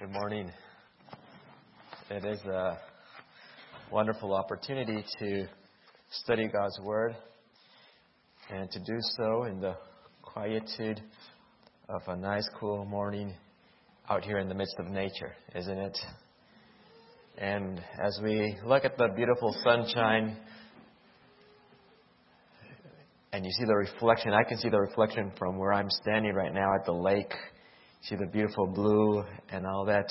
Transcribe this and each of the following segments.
Good morning. It is a wonderful opportunity to study God's Word and to do so in the quietude of a nice, cool morning out here in the midst of nature, isn't it? And as we look at the beautiful sunshine and you see the reflection, I can see the reflection from where I'm standing right now at the lake. See the beautiful blue and all that.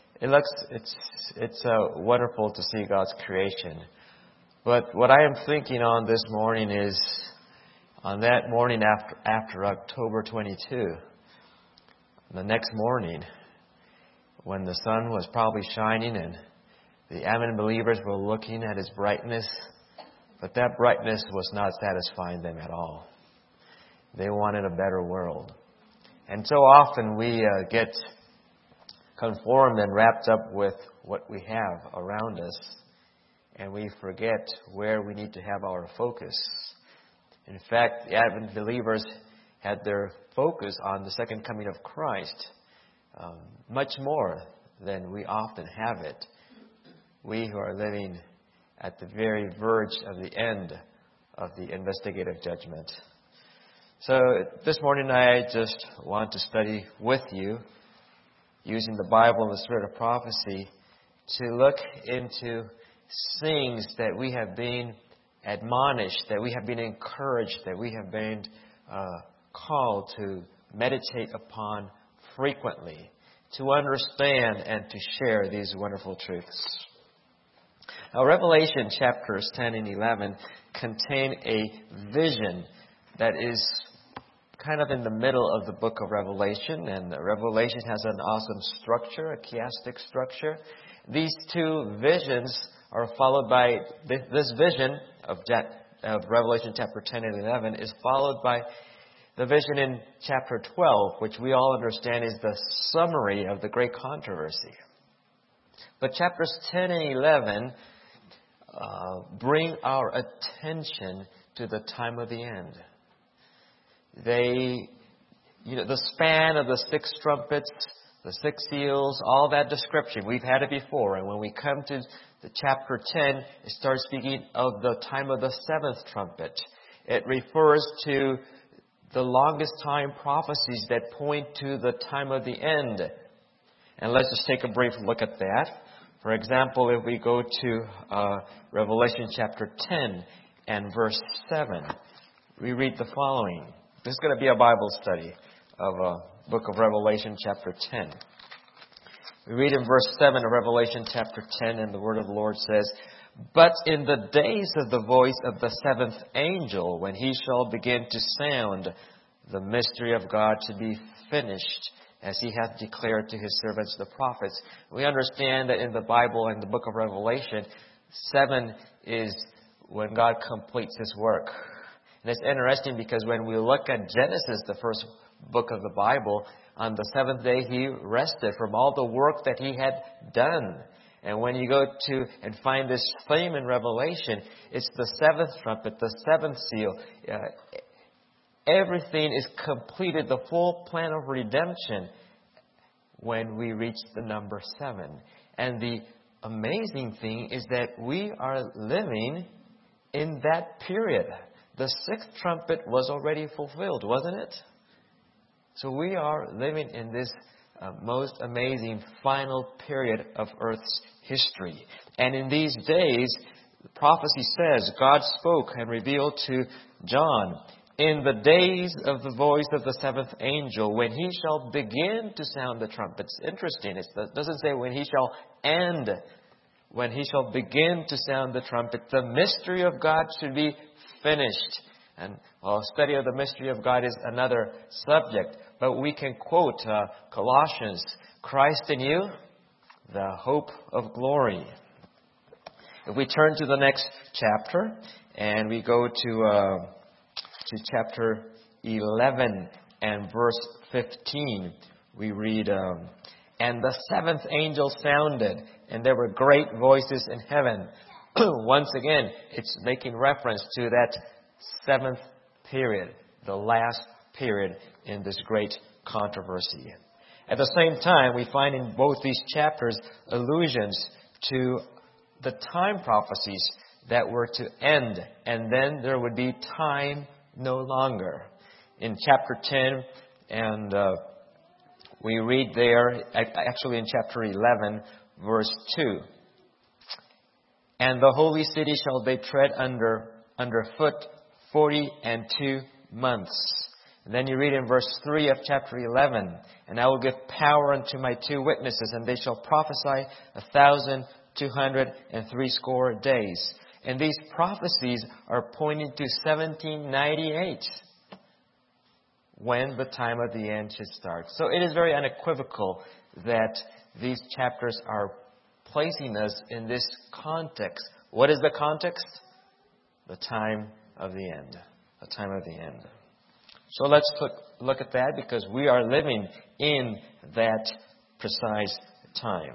It's wonderful to see God's creation. But what I am thinking on this morning is on that morning after October 22, the next morning when the sun was probably shining and the Ammon believers were looking at its brightness, but that brightness was not satisfying them at all. They wanted a better world. And so often we get conformed and wrapped up with what we have around us, and we forget where we need to have our focus. In fact, the Advent believers had their focus on the second coming of Christ, much more than we often have it. We who are living at the very verge of the end of the investigative judgment. So this morning I just want to study with you, using the Bible and the Spirit of prophecy, to look into things that we have been admonished, that we have been encouraged, that we have been called to meditate upon frequently, to understand and to share these wonderful truths. Now, Revelation chapters 10 and 11 contain a vision that is kind of in the middle of the book of Revelation, and Revelation has an awesome structure, a chiastic structure. These two visions are followed by, this vision of Revelation chapter 10 and 11 is followed by the vision in chapter 12, which we all understand is the summary of the great controversy. But chapters 10 and 11 bring our attention to the time of the end. The span of the 6 trumpets, the 6 seals, all that description, we've had it before. And when we come to the chapter 10, it starts speaking of the time of the 7th trumpet. It refers to the longest time prophecies that point to the time of the end. And let's just take a brief look at that. For example, if we go to Revelation chapter 10 and verse 7, we read the following. This is going to be a Bible study of book of Revelation chapter 10. We read in verse 7 of Revelation chapter 10, and the word of the Lord says, "But in the days of the voice of the 7th angel, when he shall begin to sound, the mystery of God to be finished, as he hath declared to his servants the prophets." We understand that in the Bible and the book of Revelation, 7 is when God completes his work. And it's interesting because when we look at Genesis, the first book of the Bible, on the 7th day he rested from all the work that he had done. And when you go to and find this theme in Revelation, it's the 7th trumpet, the 7th seal. Everything is completed, the full plan of redemption, when we reach the number 7. And the amazing thing is that we are living in that period. The 6th trumpet was already fulfilled, wasn't it? So we are living in this most amazing final period of Earth's history. And in these days, the prophecy says, God spoke and revealed to John, in the days of the voice of the 7th angel, when he shall begin to sound the trumpet. It's interesting. It doesn't say when he shall end. When he shall begin to sound the trumpet, the mystery of God should be finished. And a study of the mystery of God is another subject. But we can quote Colossians, Christ in you, the hope of glory. If we turn to the next chapter and we go to chapter 11 and verse 15, we read, "And the 7th angel sounded, and there were great voices in heaven." Once again, it's making reference to that 7th period, the last period in this great controversy. At the same time, we find in both these chapters allusions to the time prophecies that were to end, and then there would be time no longer. In chapter 10, and we read there, actually in chapter 11, verse 2, "And the holy city shall they tread underfoot 42 months." And then you read in verse 3 of chapter 11, "And I will give power unto my 2 witnesses, and they shall prophesy 1,260 days." And these prophecies are pointing to 1798, when the time of the end should start. So it is very unequivocal that these chapters are placing us in this context. What is the context? The time of the end. The time of the end. So let's look at that, because we are living in that precise time.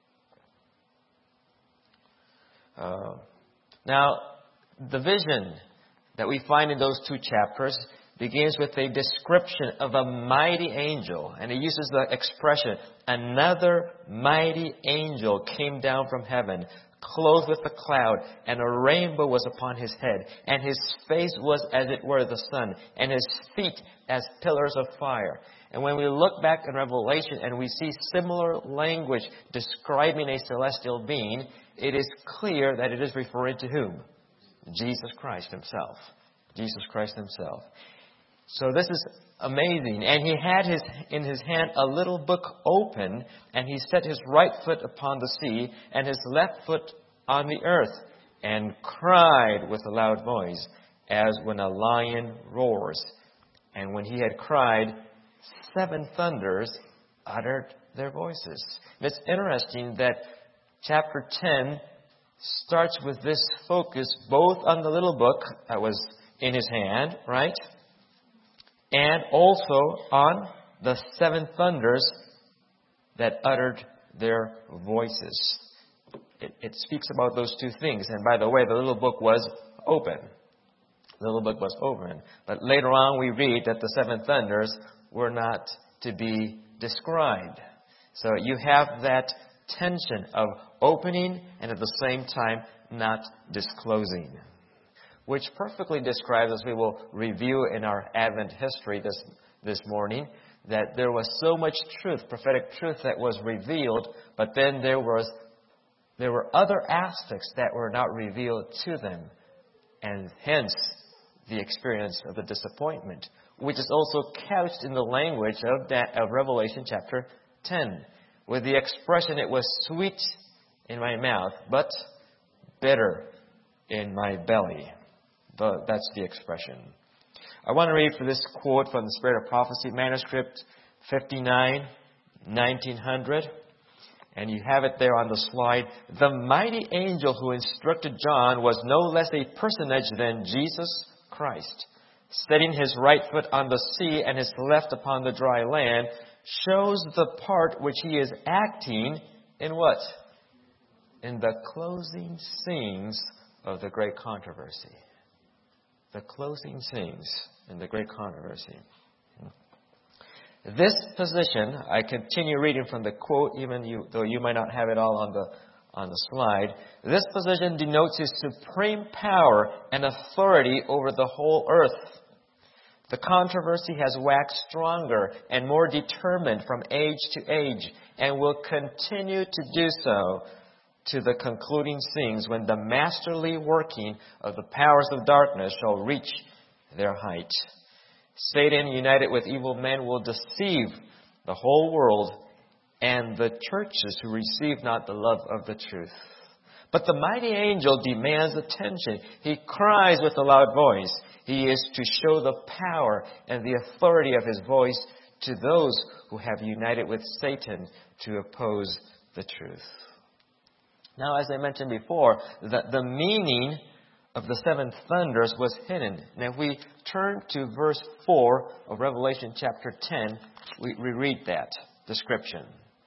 Now, the vision that we find in those 2 chapters begins with a description of a mighty angel. And it uses the expression, "Another mighty angel came down from heaven, clothed with a cloud, and a rainbow was upon his head. And his face was as it were the sun, and his feet as pillars of fire." And when we look back in Revelation and we see similar language describing a celestial being, it is clear that it is referring to whom? Jesus Christ Himself. Jesus Christ Himself. So this is amazing. "And he had in his hand a little book open, and he set his right foot upon the sea, and his left foot on the earth, and cried with a loud voice, as when a lion roars. And when he had cried, 7 thunders uttered their voices." And it's interesting that chapter 10 starts with this focus both on the little book that was in his hand, right? And also on the 7 thunders that uttered their voices. It speaks about those 2 things. And by the way, the little book was open. The little book was open. But later on we read that the 7 thunders were not to be described. So you have that tension of opening and at the same time not disclosing, which perfectly describes, as we will review in our Advent history this morning, that there was so much truth, prophetic truth, that was revealed, but then there were other aspects that were not revealed to them, and hence the experience of the disappointment, which is also couched in the language of Revelation chapter 10, with the expression, "It was sweet in my mouth, but bitter in my belly." That's the expression. I want to read for this quote from the Spirit of Prophecy, manuscript 59, 1900. And you have it there on the slide. "The mighty angel who instructed John was no less a personage than Jesus Christ. Setting his right foot on the sea and his left upon the dry land shows the part which he is acting in what? In the closing scenes of the great controversy." The closing scenes in the great controversy. This position, I continue reading from the quote, though you might not have it all on the slide. "This position denotes his supreme power and authority over the whole earth. The controversy has waxed stronger and more determined from age to age, and will continue to do so to the concluding scenes, when the masterly working of the powers of darkness shall reach their height. Satan, united with evil men, will deceive the whole world and the churches who receive not the love of the truth. But the mighty angel demands attention. He cries with a loud voice. He is to show the power and the authority of his voice to those who have united with Satan to oppose the truth." Now, as I mentioned before, the meaning of the 7 thunders was hidden. And if we turn to verse 4 of Revelation chapter 10, we read that description.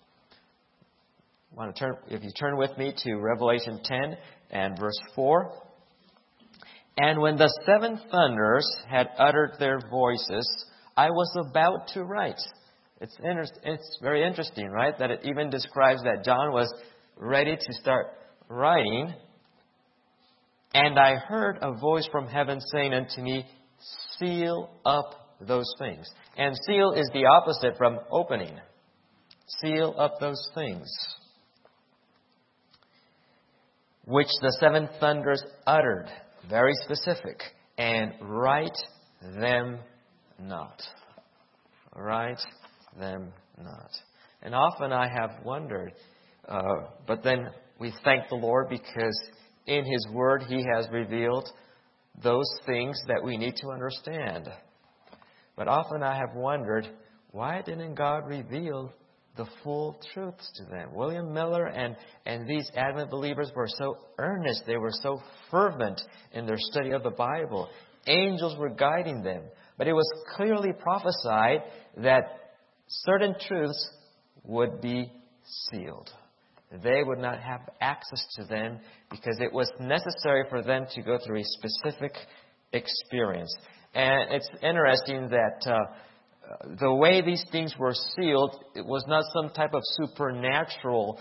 If you turn with me to Revelation 10 and verse 4. "And when the 7 thunders had uttered their voices, I was about to write, It's very interesting, right? That it even describes that John was ready to start writing. And I heard a voice from heaven saying unto me, seal up those things. And seal is the opposite from opening. Seal up those things, which the seven thunders uttered. Very specific. And write them not. Write them not. And often I have wondered, but then we thank the Lord because in His Word He has revealed those things that we need to understand. But often I have wondered, why didn't God reveal the full truths to them? William Miller and these Advent believers were so earnest. They were so fervent in their study of the Bible. Angels were guiding them. But it was clearly prophesied that certain truths would be sealed. They would not have access to them because it was necessary for them to go through a specific experience. And it's interesting that the way these things were sealed, it was not some type of supernatural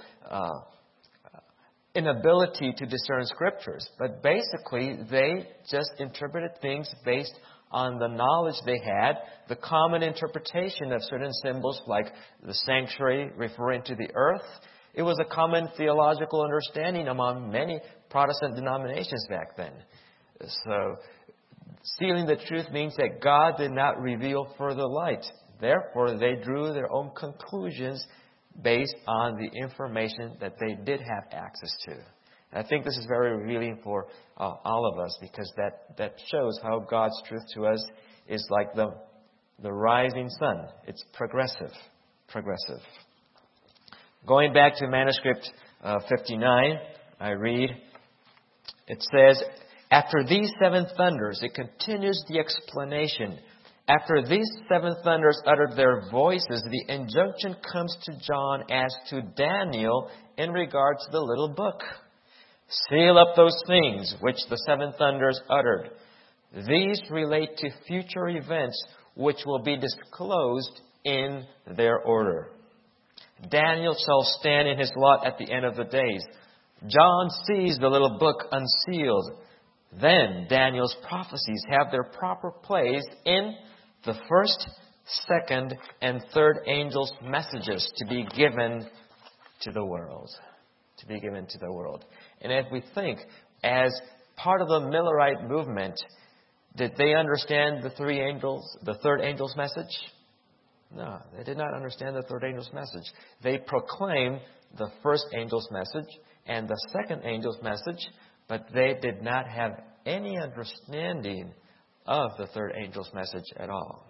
inability to discern Scriptures. But basically, they just interpreted things based on the knowledge they had, the common interpretation of certain symbols like the sanctuary referring to the earth. It was a common theological understanding among many Protestant denominations back then. So, sealing the truth means that God did not reveal further light. Therefore, they drew their own conclusions based on the information that they did have access to. And I think this is very revealing for all of us because that shows how God's truth to us is like the rising sun. It's progressive. Progressive. Going back to manuscript 59, I read, it says, after these seven thunders, it continues the explanation. After these seven thunders uttered their voices, the injunction comes to John as to Daniel in regard to the little book. Seal up those things which the seven thunders uttered. These relate to future events which will be disclosed in their order. Daniel shall stand in his lot at the end of the days. John sees the little book unsealed. Then Daniel's prophecies have their proper place in the first, second, and third angels' messages to be given to the world. To be given to the world. And if we think, as part of the Millerite movement, did they understand the third angel's message? No, they did not understand the third angel's message. They proclaimed the first angel's message and the second angel's message, but they did not have any understanding of the third angel's message at all.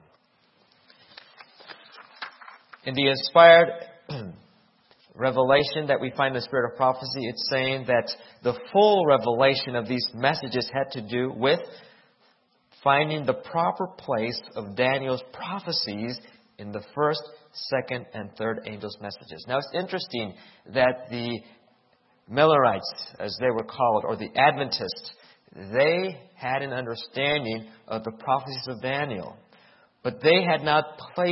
In the inspired revelation that we find in the Spirit of Prophecy, it's saying that the full revelation of these messages had to do with finding the proper place of Daniel's prophecies in the first, second, and third angels' messages. Now, it's interesting that the Millerites, as they were called, or the Adventists, they had an understanding of the prophecies of Daniel. But they had not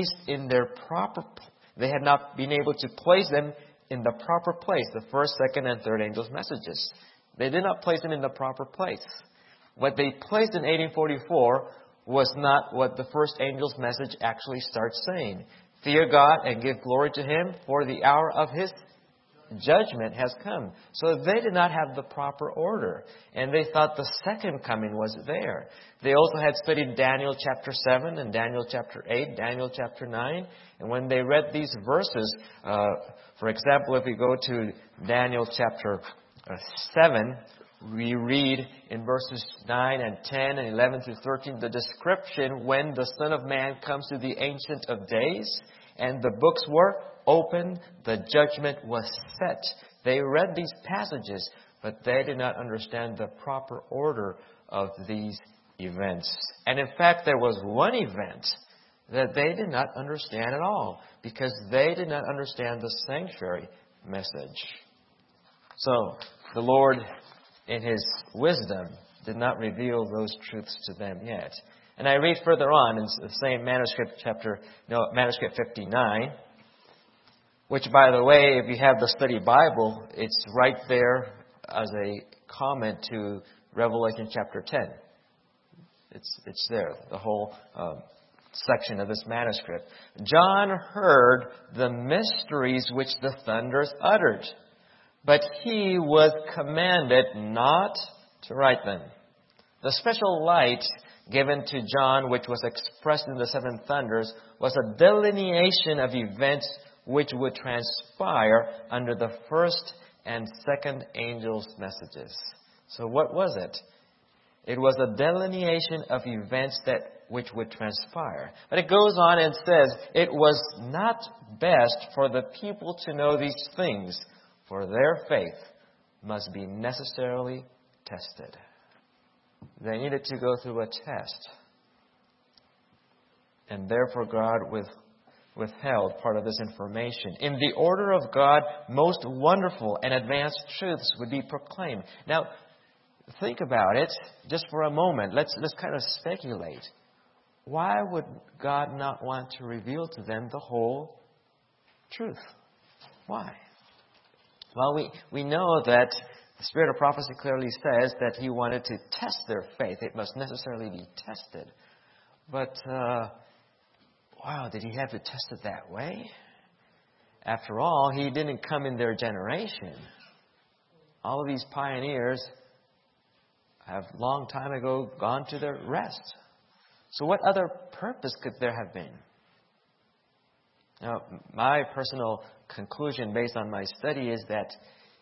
they had not been able to place them in the proper place, the first, second, and third angels' messages. They did not place them in the proper place. What they placed in 1844 was not what the first angel's message actually starts saying. Fear God and give glory to Him, for the hour of His judgment has come. So they did not have the proper order. And they thought the second coming was there. They also had studied Daniel chapter 7 and Daniel chapter 8, Daniel chapter 9. And when they read these verses, for example, if we go to Daniel chapter 7, we read in verses 9 and 10 and 11 through 13 the description when the Son of Man comes to the Ancient of Days and the books were opened, the judgment was set. They read these passages, but they did not understand the proper order of these events. And in fact, there was one event that they did not understand at all because they did not understand the sanctuary message. So, the Lord, in His wisdom, did not reveal those truths to them yet. And I read further on in the same manuscript, manuscript 59, which, by the way, if you have the study Bible, it's right there as a comment to Revelation chapter 10. It's there, the whole section of this manuscript. John heard the mysteries which the thunders uttered, but he was commanded not to write them. The special light given to John, which was expressed in the seven thunders, was a delineation of events which would transpire under the first and second angels' messages. So what was it? It was a delineation of events which would transpire. But it goes on and says, it was not best for the people to know these things, for their faith must be necessarily tested. They needed to go through a test. And therefore God withheld part of this information. In the order of God, most wonderful and advanced truths would be proclaimed. Now, think about it just for a moment. Let's kind of speculate. Why would God not want to reveal to them the whole truth? Why? Well, we know that the Spirit of prophecy clearly says that He wanted to test their faith. It must necessarily be tested. But, wow, did He have to test it that way? After all, He didn't come in their generation. All of these pioneers have long time ago gone to their rest. So what other purpose could there have been? Now, my personal conclusion based on my study is that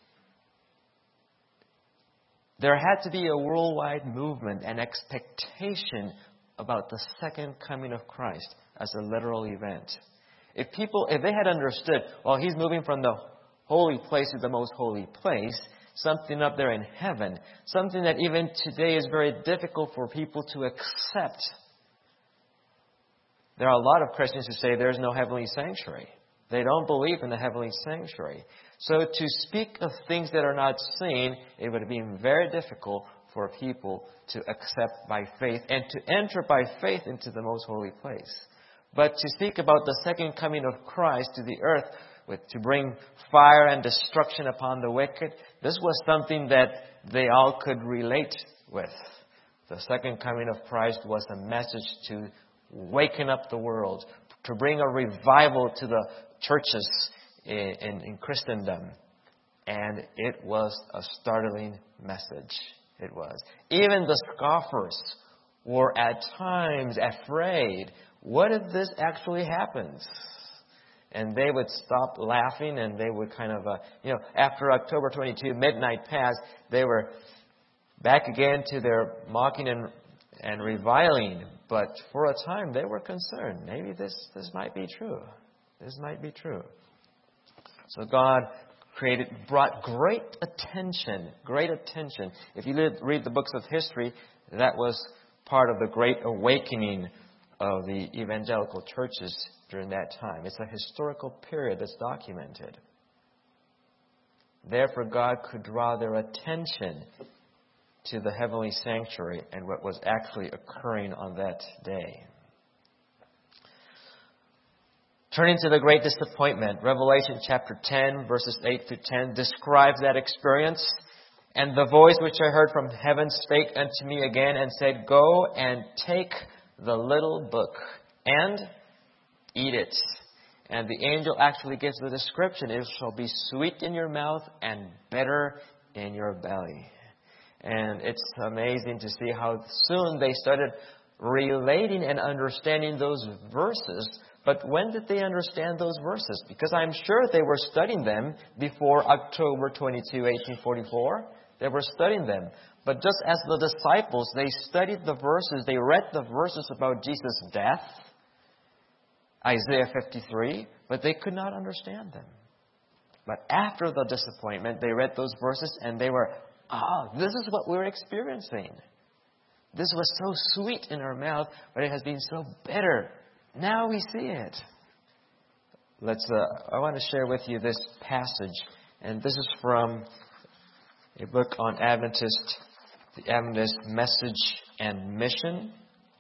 there had to be a worldwide movement and expectation about the second coming of Christ as a literal event. If they had understood, well, He's moving from the holy place to the most holy place, something up there in heaven, something that even today is very difficult for people to accept. There are a lot of Christians who say there's no heavenly sanctuary. They don't believe in the heavenly sanctuary. So to speak of things that are not seen, it would have been very difficult for people to accept by faith and to enter by faith into the most holy place. But to speak about the second coming of Christ to the earth, to bring fire and destruction upon the wicked, this was something that they all could relate with. The second coming of Christ was a message to waken up the world, to bring a revival to the churches in Christendom. And it was a startling message. It was. Even the scoffers were at times afraid. What if this actually happens? And they would stop laughing and they would kind of, after October 22, midnight passed, they were back again to their mocking and reviling. But for a time they were concerned. Maybe this might be true. This might be true. So God brought great attention. If you read the books of history, that was part of the great awakening of the evangelical churches during that time. It's a historical period that's documented. Therefore, God could draw their attention to the heavenly sanctuary and what was actually occurring on that day. Turning to the great disappointment, Revelation chapter 10, verses 8 to 10 describes that experience. And the voice which I heard from heaven spake unto me again and said, Go and take the little book and eat it. And the angel actually gives the description. It shall be sweet in your mouth and bitter in your belly. And it's amazing to see how soon they started relating and understanding those verses. But when did they understand those verses? Because I'm sure they were studying them before October 22, 1844. They were studying them. But just as the disciples, they studied the verses, they read the verses about Jesus' death, Isaiah 53, but they could not understand them. But after the disappointment, they read those verses and they were, this is what we're experiencing. This was so sweet in our mouth, but it has been so bitter. Now we see it. I want to share with you this passage. And this is from a book on the Adventist Message and Mission,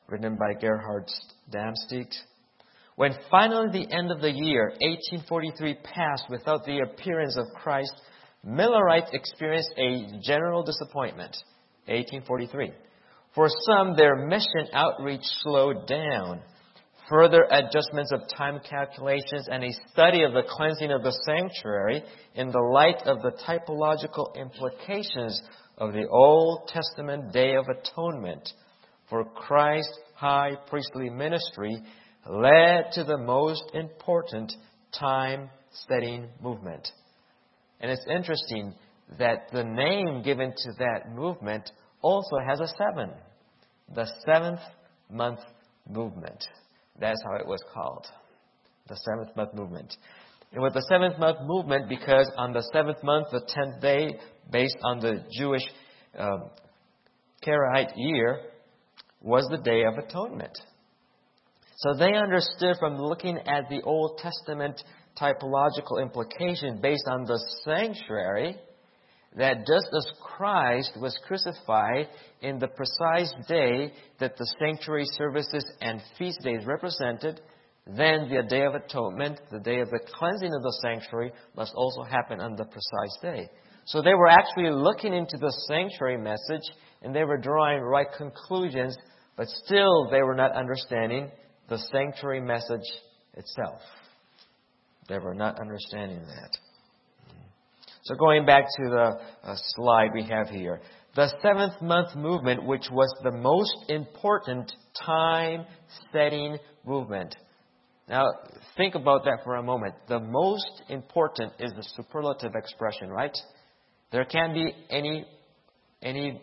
written by Gerhard Damstedt. When finally the end of the year, 1843, passed without the appearance of Christ, Millerites experienced a general disappointment. 1843. For some, their mission outreach slowed down. Further adjustments of time calculations and a study of the cleansing of the sanctuary in the light of the typological implications of the Old Testament Day of Atonement for Christ's high priestly ministry led to the most important time-setting movement. And it's interesting that the name given to that movement also has a 7. The 7th month movement. That's how it was called. The 7th month movement. It was the 7th month movement because on the 7th month, the 10th day, based on the Jewish Karaite year, was the Day of Atonement. So they understood from looking at the Old Testament typological implication based on the sanctuary that just as Christ was crucified in the precise day that the sanctuary services and feast days represented, then the Day of Atonement, the day of the cleansing of the sanctuary, must also happen on the precise day. So they were actually looking into the sanctuary message and they were drawing right conclusions, but still they were not understanding the sanctuary message itself. They were not understanding that. So going back to the slide we have here. The 7th month movement, which was the most important time-setting movement. Now, think about that for a moment. The most important is the superlative expression, right? There can't be any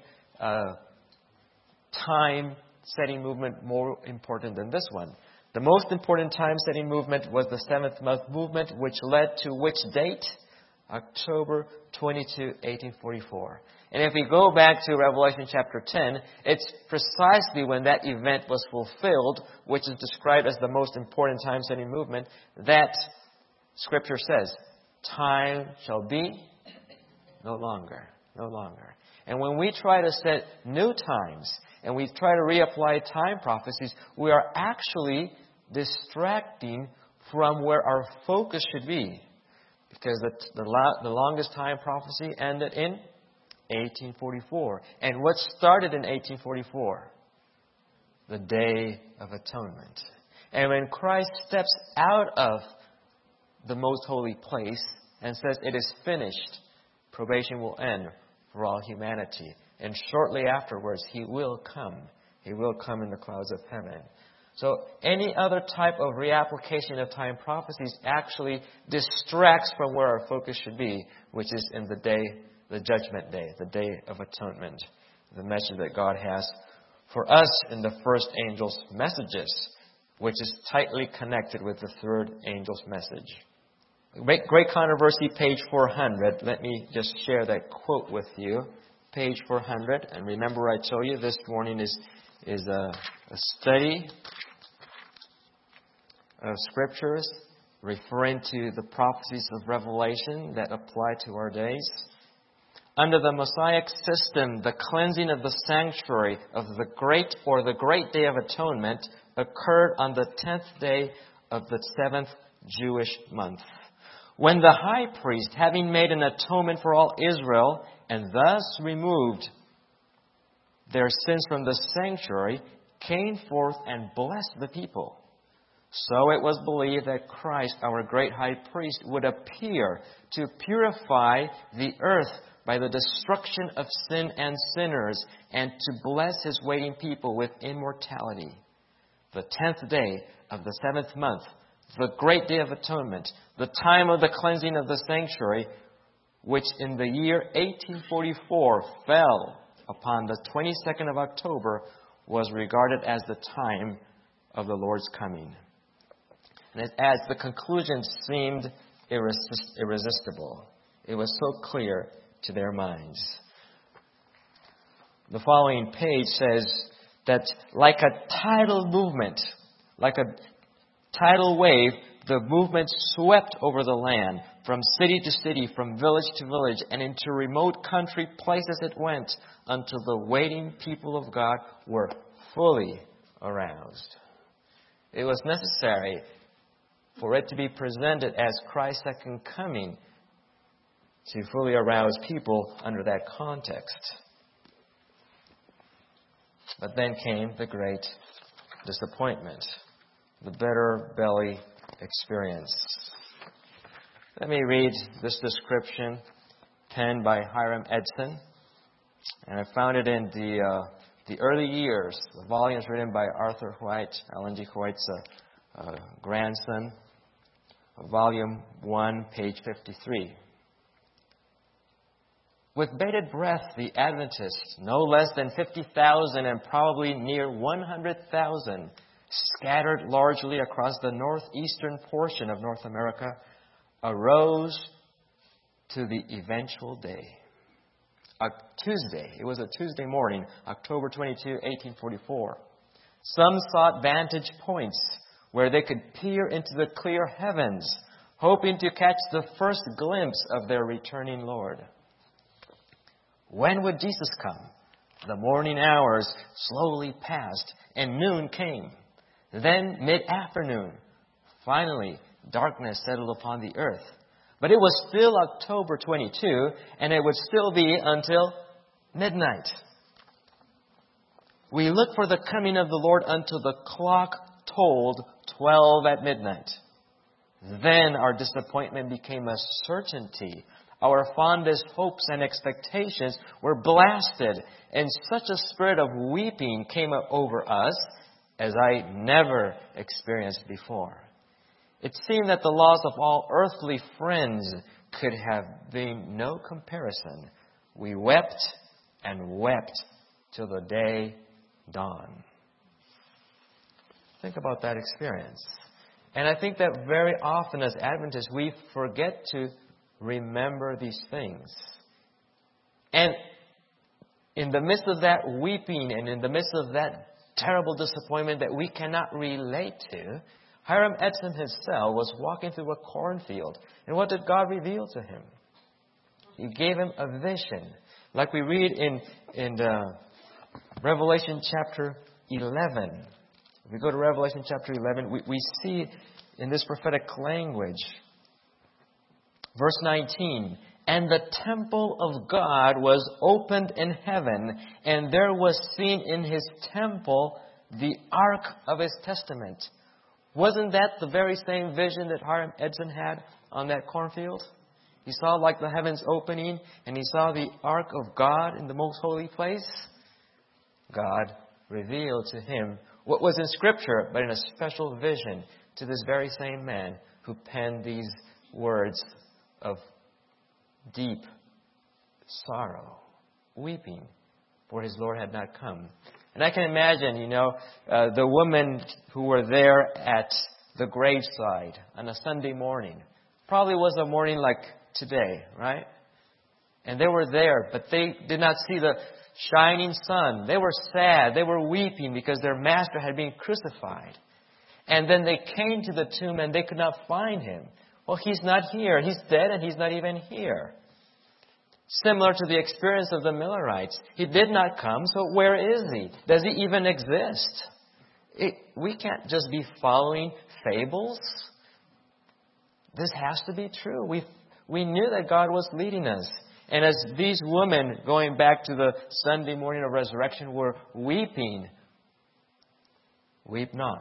time-setting movement more important than this one. The most important time-setting movement was the 7th month movement, which led to which date? October 22, 1844. And if we go back to Revelation chapter 10, it's precisely when that event was fulfilled, which is described as the most important time-setting movement, that Scripture says, time shall be no longer. No longer. And when we try to set new times, and we try to reapply time prophecies, we are actually distracting from where our focus should be. Because the longest time prophecy ended in 1844. And what started in 1844? The Day of Atonement. And when Christ steps out of the most holy place and says, "It is finished," probation will end for all humanity. And shortly afterwards, He will come. He will come in the clouds of heaven. So any other type of reapplication of time prophecies actually distracts from where our focus should be, which is in the day, the judgment day, the Day of Atonement, the message that God has for us in the first angel's messages, which is tightly connected with the third angel's message. Great Controversy, page 400. Let me just share that quote with you. Page 400. And remember I told you this morning is a study of Scriptures referring to the prophecies of Revelation that apply to our days. Under the Mosaic system, the cleansing of the sanctuary of the Great Day of Atonement occurred on the 10th day of the 7th Jewish month, when the high priest, having made an atonement for all Israel and thus removed their sins from the sanctuary, came forth and blessed the people. So it was believed that Christ, our great high priest, would appear to purify the earth by the destruction of sin and sinners, and to bless His waiting people with immortality. The 10th day of the 7th month, the great Day of Atonement, the time of the cleansing of the sanctuary, which in the year 1844 fell upon the 22nd of October, was regarded as the time of the Lord's coming. And as the conclusion seemed irresistible, it was so clear to their minds. The following page says that like a tidal movement, like a tidal wave, the movement swept over the land, from city to city, from village to village, and into remote country places it went, until the waiting people of God were fully aroused. It was necessary for it to be presented as Christ's second coming to fully arouse people under that context. But then came the great disappointment, the bitter belly experience. Let me read this description penned by Hiram Edson. And I found it in the early years, the volumes written by Arthur White, Ellen G. White's grandson, volume 1, page 53. With bated breath, the Adventists, no less than 50,000 and probably near 100,000, scattered largely across the northeastern portion of North America, arose to the eventual day. A Tuesday. It was a Tuesday morning, October 22, 1844. Some sought vantage points where they could peer into the clear heavens, hoping to catch the first glimpse of their returning Lord. When would Jesus come? The morning hours slowly passed, and noon came. Then mid-afternoon. Finally, darkness settled upon the earth. But it was still October 22, and it would still be until midnight. We looked for the coming of the Lord until the clock tolled 12 at midnight. Then our disappointment became a certainty. Our fondest hopes and expectations were blasted, and such a spirit of weeping came over us as I never experienced before. It seemed that the loss of all earthly friends could have been no comparison. We wept and wept till the day dawned. Think about that experience. And I think that very often as Adventists, we forget to remember these things. And in the midst of that weeping and in the midst of that terrible disappointment that we cannot relate to, Hiram Edson himself was walking through a cornfield. And what did God reveal to him? He gave him a vision. Like we read in Revelation chapter 11. If we go to Revelation chapter 11, we see in this prophetic language, verse 19, and the temple of God was opened in heaven, and there was seen in his temple the ark of his testament. Wasn't that the very same vision that Hiram Edson had on that cornfield? He saw like the heavens opening, and he saw the ark of God in the most holy place. God revealed to him what was in Scripture, but in a special vision to this very same man who penned these words of deep sorrow, weeping, for his Lord had not come. And I can imagine, the women who were there at the graveside on a Sunday morning. Probably was a morning like today, right? And they were there, but they did not see the shining sun. They were sad. They were weeping because their master had been crucified. And then they came to the tomb and they could not find him. Well, he's not here. He's dead and he's not even here. Similar to the experience of the Millerites. He did not come, so where is he? Does he even exist? We can't just be following fables. This has to be true. We knew that God was leading us. And as these women, going back to the Sunday morning of resurrection, were weeping, weep not.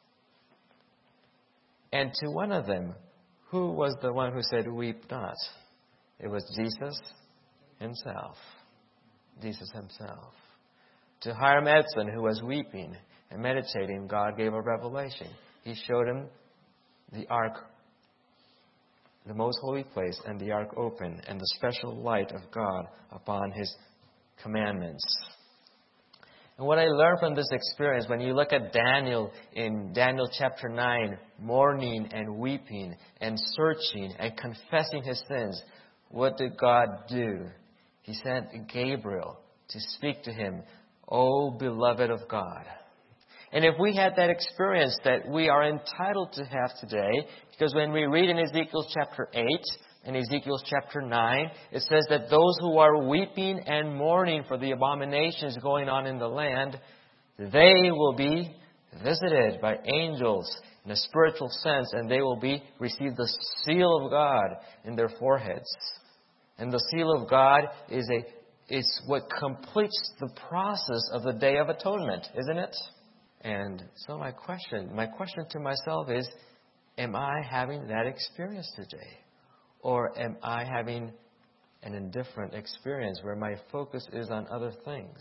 And to one of them, who was the one who said, weep not? It was Jesus himself. Jesus himself. To Hiram Edson, who was weeping and meditating, God gave a revelation. He showed him the ark, the most holy place, and the ark open, and the special light of God upon his commandments. And what I learned from this experience, when you look at Daniel in Daniel chapter 9, mourning and weeping and searching and confessing his sins, what did God do? He sent Gabriel to speak to him, O beloved of God. And if we had that experience that we are entitled to have today, because when we read in Ezekiel chapter 8 and Ezekiel chapter 9, it says that those who are weeping and mourning for the abominations going on in the land, they will be visited by angels in a spiritual sense, and they will receive the seal of God in their foreheads. And the seal of God is what completes the process of the Day of Atonement, isn't it? And so my question to myself is, am I having that experience today? Or am I having an indifferent experience where my focus is on other things?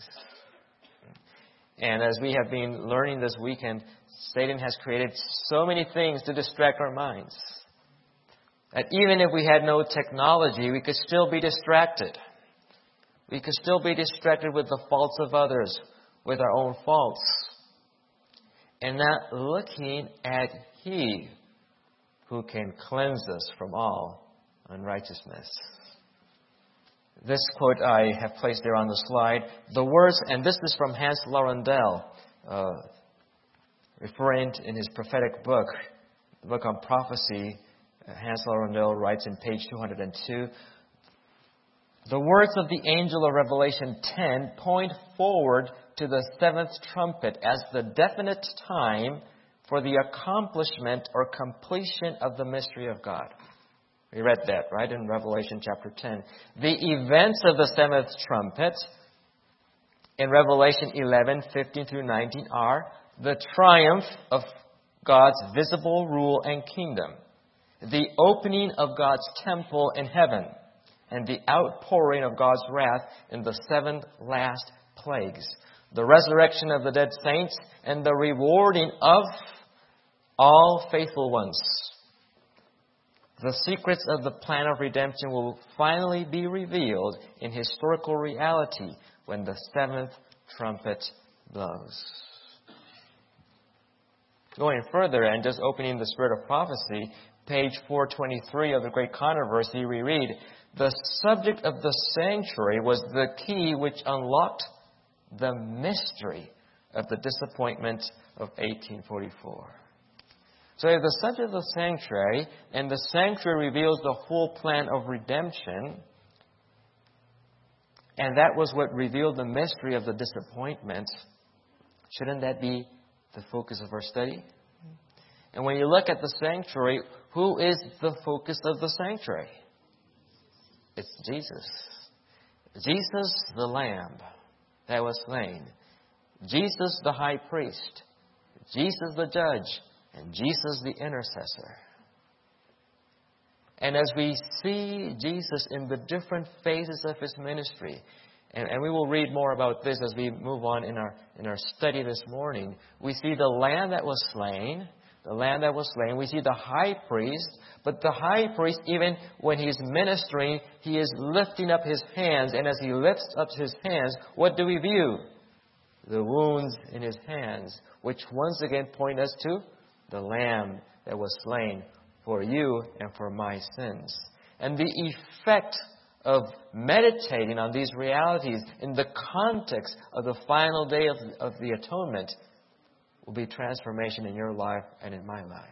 And as we have been learning this weekend, Satan has created so many things to distract our minds, that even if we had no technology, we could still be distracted. We could still be distracted with the faults of others, with our own faults, and not looking at He who can cleanse us from all unrighteousness. This quote I have placed there on the slide. The words, and this is from Hans Laurendel, referring in his prophetic book, the book on prophecy. Hans Laurendel writes in page 202, the words of the angel of Revelation 10 point forward to the seventh trumpet as the definite time for the accomplishment or completion of the mystery of God. We read that, right, in Revelation chapter 10. The events of the seventh trumpet in Revelation 11, 15 through 19 are the triumph of God's visible rule and kingdom, the opening of God's temple in heaven, and the outpouring of God's wrath in the seven last plagues, the resurrection of the dead saints, and the rewarding of all faithful ones. The secrets of the plan of redemption will finally be revealed in historical reality when the seventh trumpet blows. Going further and just opening the spirit of prophecy, page 423 of the Great Controversy, we read, the subject of the sanctuary was the key which unlocked the mystery of the disappointment of 1844. So if the subject of the sanctuary, and the sanctuary reveals the full plan of redemption, and that was what revealed the mystery of the disappointment, shouldn't that be the focus of our study? And when you look at the sanctuary, who is the focus of the sanctuary? It's Jesus. Jesus the Lamb that was slain. Jesus the high priest. Jesus the judge. And Jesus the intercessor. And as we see Jesus in the different phases of His ministry, and we will read more about this as we move on in our study this morning, we see the Lamb that was slain. The Lamb that was slain. We see the high priest. But the high priest, even when he's ministering, he is lifting up his hands. And as he lifts up his hands, what do we view? The wounds in his hands, which once again point us to the Lamb that was slain for you and for my sins. And the effect of meditating on these realities in the context of the final day of the atonement will be transformation in your life and in my life.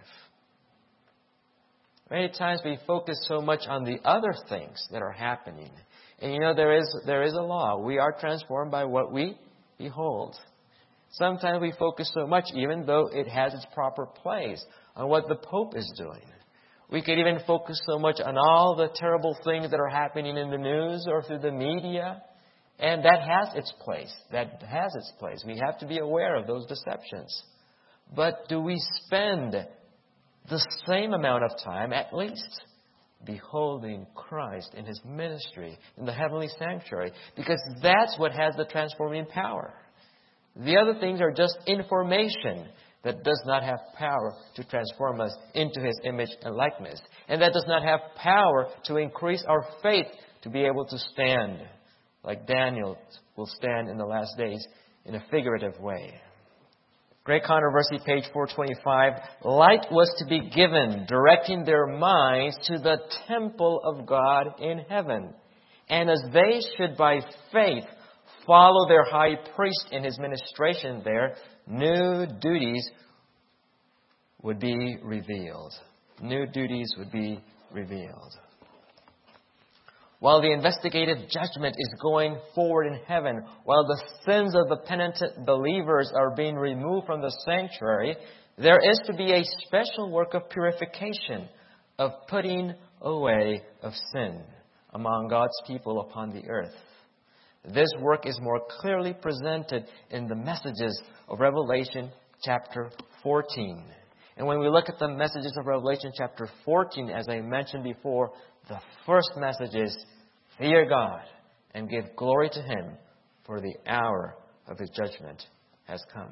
Many times we focus so much on the other things that are happening. And you know, there is a law. We are transformed by what we behold. Sometimes we focus so much, even though it has its proper place, on what the Pope is doing. We could even focus so much on all the terrible things that are happening in the news or through the media. And that has its place. That has its place. We have to be aware of those deceptions. But do we spend the same amount of time, at least, beholding Christ in His ministry in the heavenly sanctuary? Because that's what has the transforming power. The other things are just information that does not have power to transform us into His image and likeness. And that does not have power to increase our faith to be able to stand like Daniel will stand in the last days in a figurative way. Great Controversy, page 425. Light was to be given, directing their minds to the temple of God in heaven. And as they should by faith follow their high priest in his ministration there, new duties would be revealed. New duties would be revealed. while the investigative judgment is going forward in heaven, while the sins of the penitent believers are being removed from the sanctuary, there is to be a special work of purification, of putting away of sin among God's people upon the earth. This work is more clearly presented in the messages of Revelation chapter 14. And when we look at the messages of Revelation chapter 14, as I mentioned before, the first message is, fear God and give glory to Him, for the hour of His judgment has come.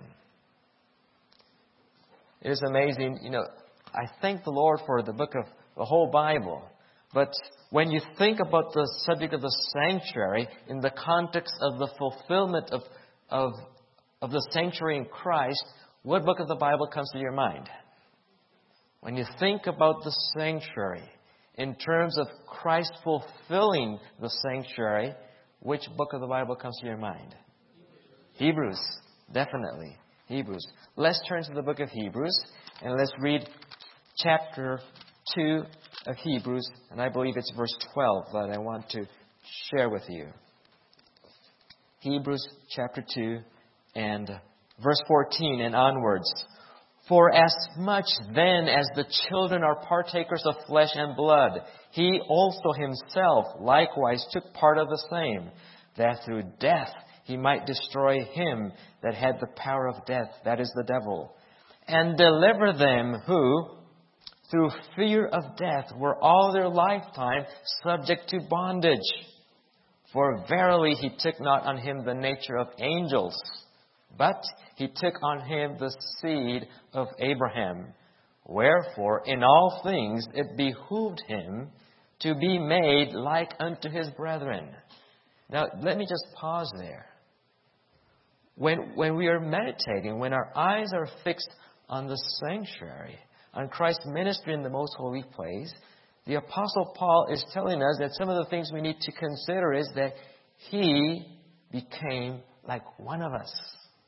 It is amazing, I thank the Lord for the book of the whole Bible. But when you think about the subject of the sanctuary in the context of the fulfillment of the sanctuary in Christ, what book of the Bible comes to your mind? When you think about the sanctuary in terms of Christ fulfilling the sanctuary, which book of the Bible comes to your mind? Hebrews, definitely. Hebrews. Let's turn to the book of Hebrews and let's read chapter 2 of Hebrews, and I believe it's verse 12 that I want to share with you. Hebrews chapter 2 and verse 14 and onwards. For as much then as the children are partakers of flesh and blood, He also Himself likewise took part of the same, that through death He might destroy him that had the power of death, that is the devil, and deliver them who, through fear of death, were all their lifetime subject to bondage. For verily He took not on Him the nature of angels, but He took on Him the seed of Abraham. Wherefore, in all things it behooved Him to be made like unto His brethren. Now, let me just pause there. When we are meditating, when our eyes are fixed on the sanctuary, on Christ's ministry in the most holy place, the Apostle Paul is telling us that some of the things we need to consider is that He became like one of us.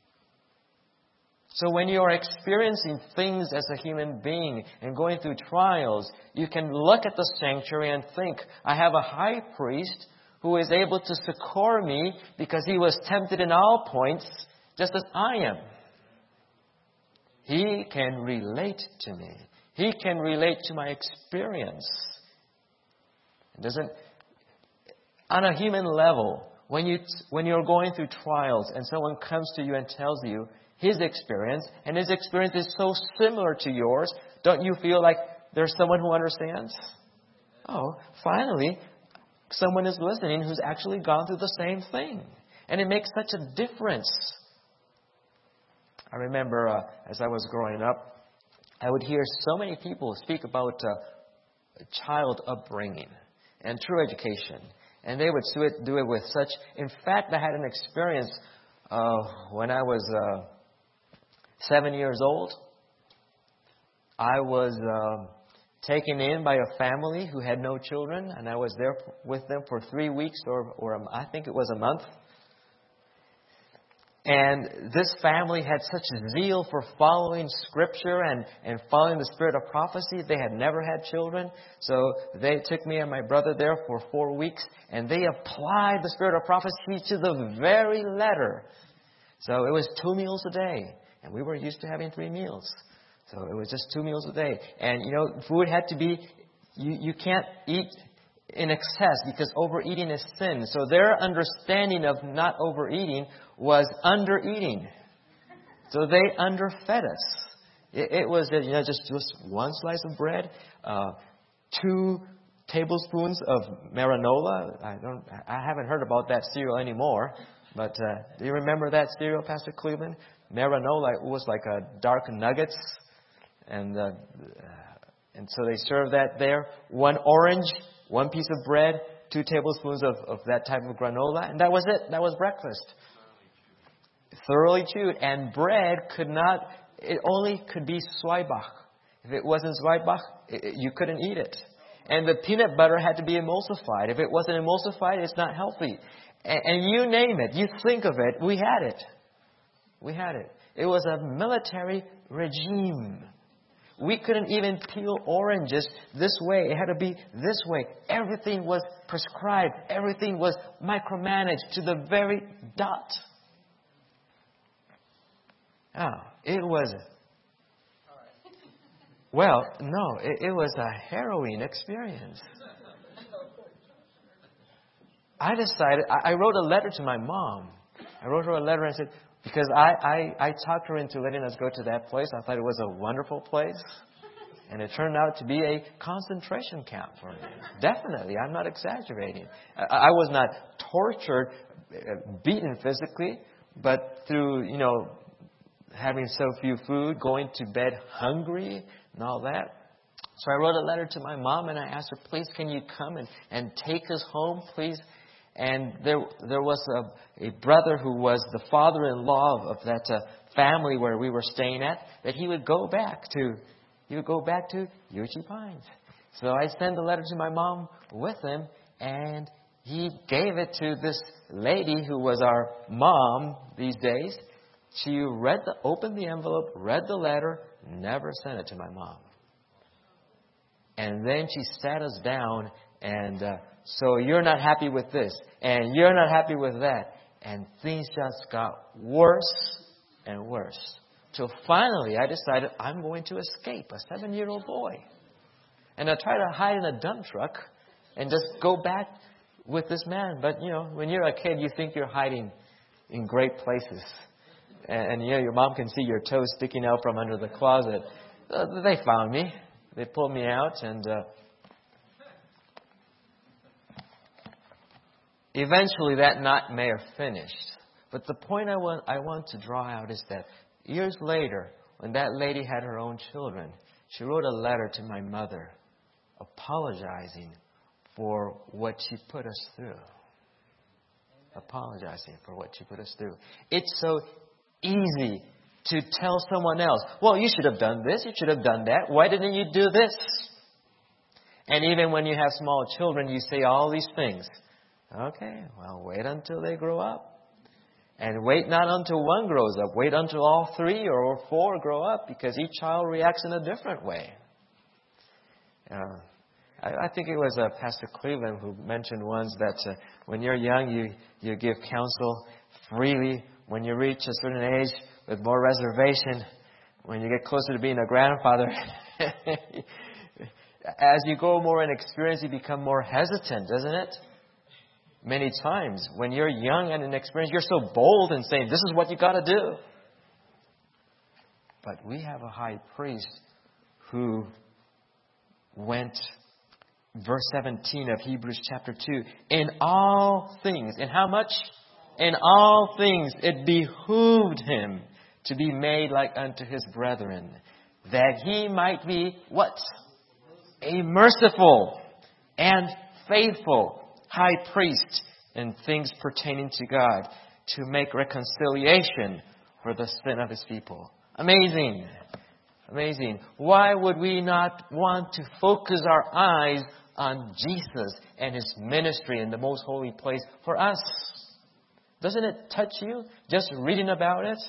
So when you are experiencing things as a human being and going through trials, you can look at the sanctuary and think, I have a high priest who is able to succor me because He was tempted in all points just as I am. He can relate to me. He can relate to my experience. On a human level, when you're going through trials and someone comes to you and tells you his experience, and his experience is so similar to yours, don't you feel like there's someone who understands? Oh, finally, someone is listening who's actually gone through the same thing. And it makes such a difference. I remember as I was growing up, I would hear so many people speak about child upbringing and true education. And they would do it with such... In fact, I had an experience when I was 7 years old. I was taken in by a family who had no children, and I was there with them for 3 weeks, or I think it was a month. And this family had such zeal for following Scripture and following the spirit of prophecy. They had never had children. So they took me and my brother there for 4 weeks, and they applied the spirit of prophecy to the very letter. So it was 2 meals a day, and we were used to having 3 meals. So it was just 2 meals a day. And, food had to be, you can't eat in excess because overeating is sin. So their understanding of not overeating was undereating. So they underfed us. It was just 1 slice of bread, 2 tablespoons of maranola. I haven't heard about that cereal anymore. But do you remember that cereal, Pastor Cleveland? Maranola, it was like dark nuggets. And so they served that there. 1 orange, 1 piece of bread, 2 tablespoons of that type of granola. And that was it. That was breakfast. Thoroughly chewed. And bread it only could be Zweibach. If it wasn't Zweibach, you couldn't eat it. And the peanut butter had to be emulsified. If it wasn't emulsified, it's not healthy. And you name it, you think of it, we had it. We had it. It was a military regime. We couldn't even peel oranges this way. It had to be this way. Everything was prescribed. Everything was micromanaged to the very dot. It was... Well, no, it was a harrowing experience. I decided, I wrote a letter to my mom. I wrote her a letter and said, because I talked her into letting us go to that place. I thought it was a wonderful place. And it turned out to be a concentration camp for me. Definitely, I'm not exaggerating. I was not tortured, beaten physically, but through, having so few food, going to bed hungry, and all that. So I wrote a letter to my mom and I asked her, please, can you come and take us home, please? And there was a brother who was the father-in-law of that family where we were staying at, that he would go back to Yuchi Pines. So I sent a letter to my mom with him, and he gave it to this lady who was our mom these days. She opened the envelope, read the letter, never sent it to my mom. And then she sat us down and, so you're not happy with this, and you're not happy with that. And things just got worse and worse. Till finally I decided I'm going to escape, a 7-year-old boy. And I tried to hide in a dump truck and just go back with this man. But, when you're a kid, you think you're hiding in great places. And your mom can see your toes sticking out from under the closet. They found me. They pulled me out, and eventually that nightmare finished. But the point I want to draw out is that years later, when that lady had her own children, she wrote a letter to my mother apologizing for what she put us through. Apologizing for what she put us through. It's so easy to tell someone else, well, you should have done this, you should have done that. Why didn't you do this? And even when you have small children, you say all these things. Okay, well, wait until they grow up. And wait not until one grows up. Wait until all 3 or 4 grow up, because each child reacts in a different way. I think it was Pastor Cleveland who mentioned once that when you're young, you give counsel freely. When you reach a certain age, with more reservation. When you get closer to being a grandfather, as you go more in experience, you become more hesitant, doesn't it? Many times, when you're young and inexperienced, you're so bold in saying, this is what you got to do. But we have a high priest who went, verse 17 of Hebrews chapter 2, in all things, in how much? In all things it behooved him to be made like unto his brethren, that he might be, what? A merciful and faithful high priest in things pertaining to God, to make reconciliation for the sin of his people. Amazing. Amazing. Why would we not want to focus our eyes on Jesus and his ministry in the most holy place for us? Doesn't it touch you just reading about it?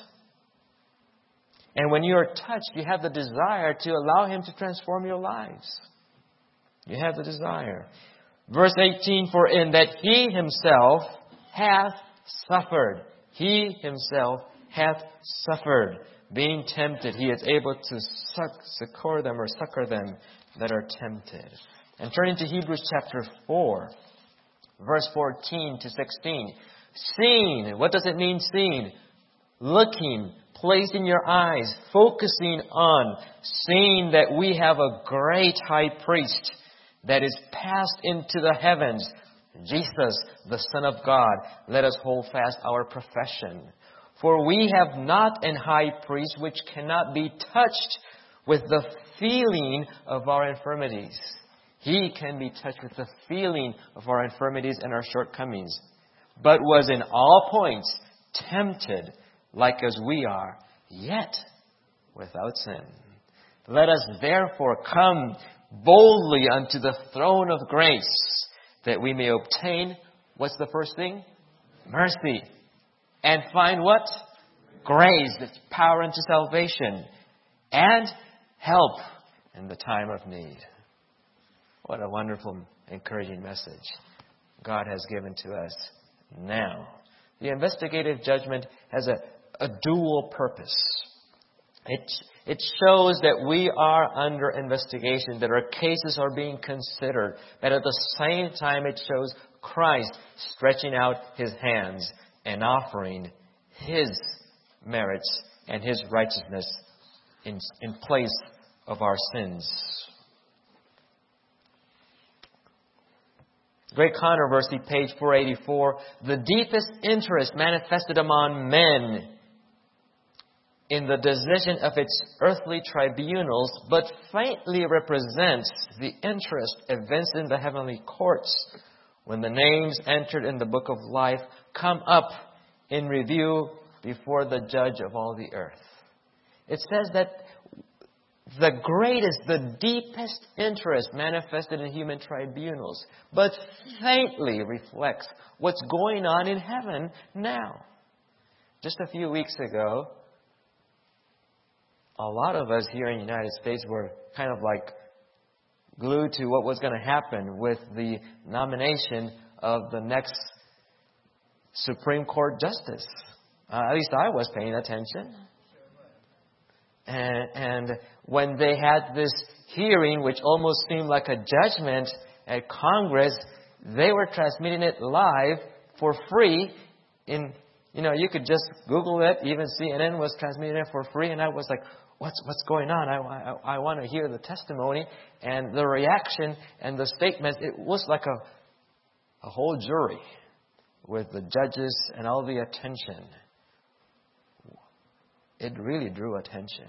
And when you are touched, you have the desire to allow him to transform your lives. You have the desire. Verse 18, for in that he himself hath suffered. He himself hath suffered. Being tempted, he is able to succor them that are tempted. And turning to Hebrews chapter 4, verse 14 to 16. Seeing, what does it mean seeing? Looking, placing your eyes, focusing on, seeing that we have a great high priest that is passed into the heavens, Jesus, the Son of God. Let us hold fast our profession. For we have not an high priest which cannot be touched with the feeling of our infirmities. He can be touched with the feeling of our infirmities and our shortcomings, but was in all points tempted like as we are, yet without sin. Let us therefore come boldly unto the throne of grace, that we may obtain, what's the first thing? Mercy. And find what? Grace, that's power unto salvation. And help in the time of need. What a wonderful, encouraging message God has given to us now. The investigative judgment has a dual purpose. It shows that we are under investigation, that our cases are being considered, but at the same time it shows Christ stretching out His hands and offering His merits and His righteousness in place of our sins. Great Controversy, page 484. The deepest interest manifested among men in the decision of its earthly tribunals, but faintly represents the interest evinced in the heavenly courts when the names entered in the book of life come up in review before the judge of all the earth. It says that the greatest, the deepest interest manifested in human tribunals, but faintly reflects what's going on in heaven now. Just a few weeks ago, a lot of us here in the United States were kind of like glued to what was going to happen with the nomination of the next Supreme Court Justice. At least I was paying attention. And when they had this hearing, which almost seemed like a judgment at Congress, they were transmitting it live for free. You could just Google it. Even CNN was transmitting it for free. And I was like, what's going on? I want to hear the testimony. And the reaction and the statements, it was like a whole jury with the judges and all the attention. It really drew attention.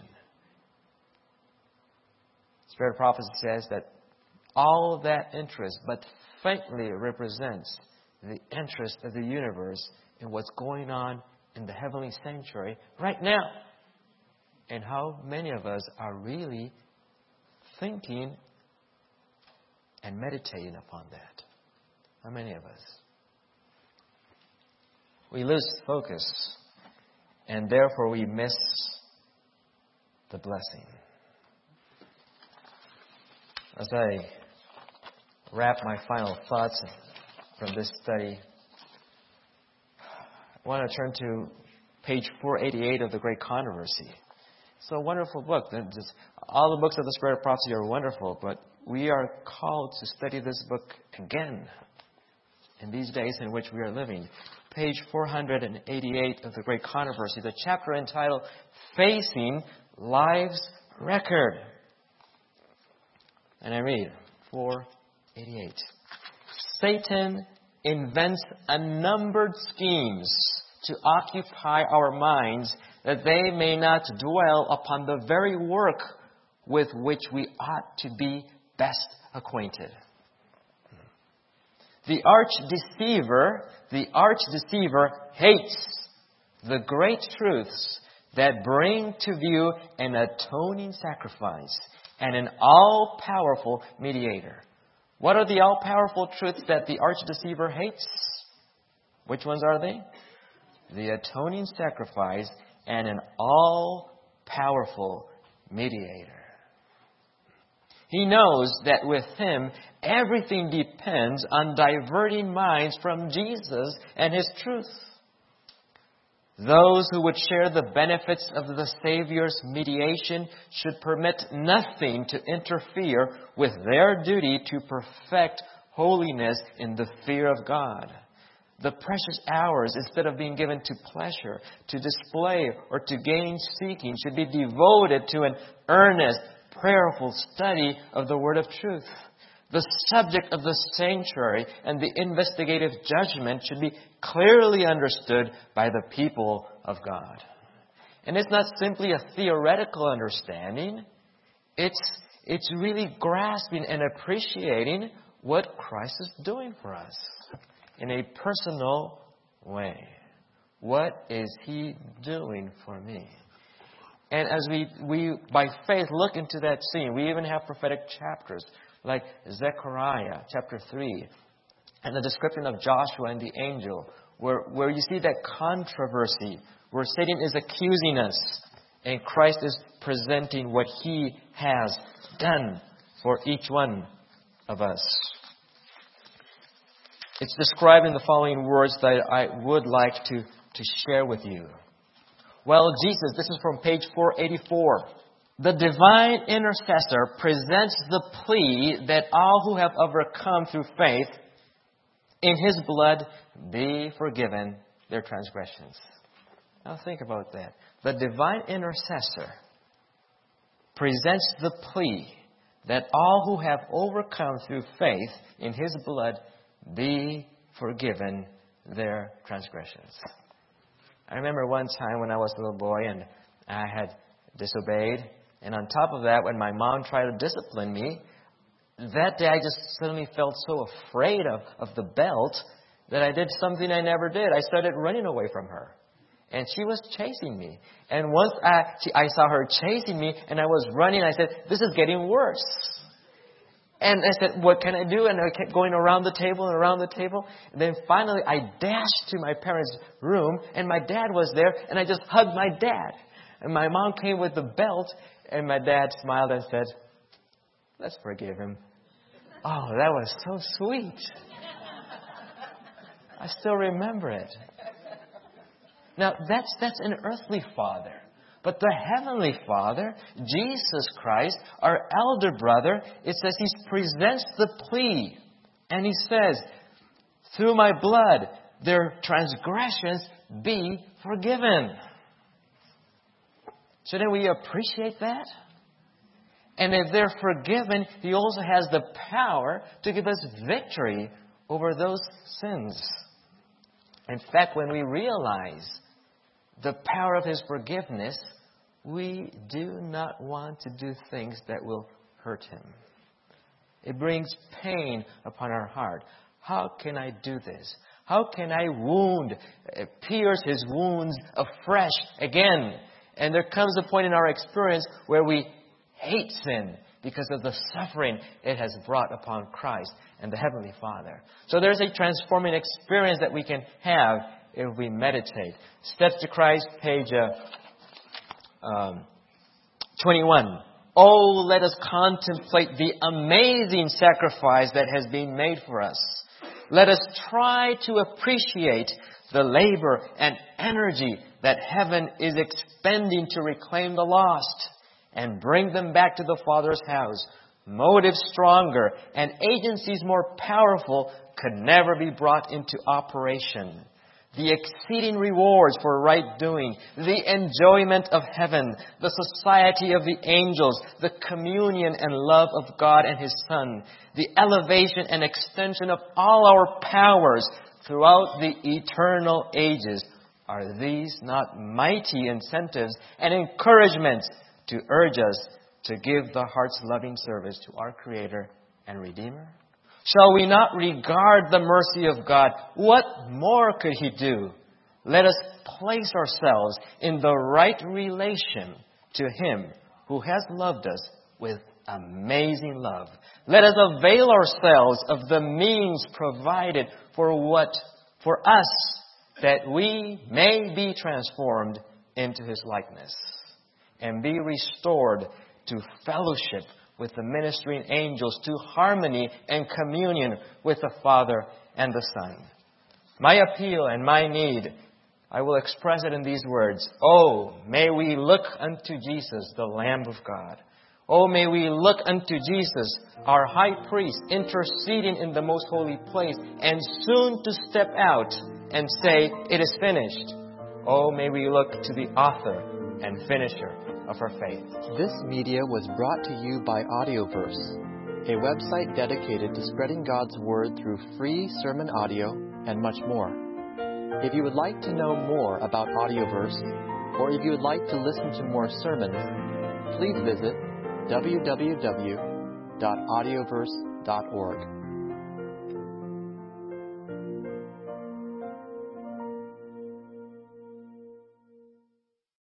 Spirit of Prophecy says that all of that interest but faintly represents the interest of the universe in what's going on in the heavenly sanctuary right now. And how many of us are really thinking and meditating upon that? How many of us? We lose focus, and therefore we miss the blessing. As I wrap my final thoughts from this study, I want to turn to page 488 of the Great Controversy. It's a wonderful book. All the books of the Spirit of Prophecy are wonderful, but we are called to study this book again in these days in which we are living. Page 488 of the Great Controversy, the chapter entitled Facing Life's Record. And I read 488. Satan invents unnumbered schemes to occupy our minds that they may not dwell upon the very work with which we ought to be best acquainted. The arch deceiver hates the great truths that bring to view an atoning sacrifice and an all-powerful mediator. What are the all-powerful truths that the arch deceiver hates? Which ones are they? The atoning sacrifice and an all-powerful mediator. He knows that with him, everything depends on diverting minds from Jesus and His truth. Those who would share the benefits of the Savior's mediation should permit nothing to interfere with their duty to perfect holiness in the fear of God. The precious hours, instead of being given to pleasure, to display, or to gain seeking, should be devoted to an earnest, prayerful study of the Word of truth. The subject of the sanctuary and the investigative judgment should be clearly understood by the people of God. And it's not simply a theoretical understanding. It's really grasping and appreciating what Christ is doing for us in a personal way. What is He doing for me? And as we by faith look into that scene, we even have prophetic chapters like Zechariah chapter 3 and the description of Joshua and the angel where you see that controversy where Satan is accusing us And Christ is presenting what He has done for each one of us. It's described in the following words that I would like to share with you. Well, Jesus, this is from page 484. The divine intercessor presents the plea that all who have overcome through faith in His blood be forgiven their transgressions. Now think about that. The divine intercessor presents the plea that all who have overcome through faith in His blood be forgiven their transgressions. I remember one time when I was a little boy and I had disobeyed. And on top of that, when my mom tried to discipline me, that day I just suddenly felt so afraid of the belt that I did something I never did. I started running away from her. And she was chasing me. And once I saw her chasing me and I was running, I said, this is getting worse. And I said, what can I do? And I kept going around the table and around the table. And then finally I dashed to my parents' room and my dad was there and I just hugged my dad. And my mom came with the belt and my dad smiled and said, let's forgive him. Oh, that was so sweet. I still remember it. Now, that's an earthly father. But the heavenly Father, Jesus Christ, our elder brother, it says He presents the plea. And He says, through my blood, their transgressions be forgiven. Shouldn't we appreciate that? And if they're forgiven, He also has the power to give us victory over those sins. In fact, when we realize the power of His forgiveness, we do not want to do things that will hurt Him. It brings pain upon our heart. How can I do this? How can I pierce His wounds afresh again? And there comes a point in our experience where we hate sin because of the suffering it has brought upon Christ and the Heavenly Father. So there's a transforming experience that we can have if we meditate. Steps to Christ, page 21. Oh, let us contemplate the amazing sacrifice that has been made for us. Let us try to appreciate the labor and energy that heaven is expending to reclaim the lost and bring them back to the Father's house. Motives stronger and agencies more powerful could never be brought into operation. The exceeding rewards for right doing, the enjoyment of heaven, the society of the angels, the communion and love of God and His Son, the elevation and extension of all our powers throughout the eternal ages. Are these not mighty incentives and encouragements to urge us to give the heart's loving service to our Creator and Redeemer? Shall we not regard the mercy of God? What more could He do? Let us place ourselves in the right relation to Him who has loved us with amazing love. Let us avail ourselves of the means provided for us that we may be transformed into His likeness and be restored to fellowship with the ministering angels, to harmony and communion with the Father and the Son. My appeal and my need, I will express it in these words. Oh, may we look unto Jesus, the Lamb of God. Oh, may we look unto Jesus, our high priest, interceding in the most holy place, and soon to step out and say, it is finished. Oh, may we look to the author and finisher of our faith. This media was brought to you by Audioverse, a website dedicated to spreading God's Word through free sermon audio and much more. If you would like to know more about Audioverse, or if you would like to listen to more sermons, please visit www.audioverse.org.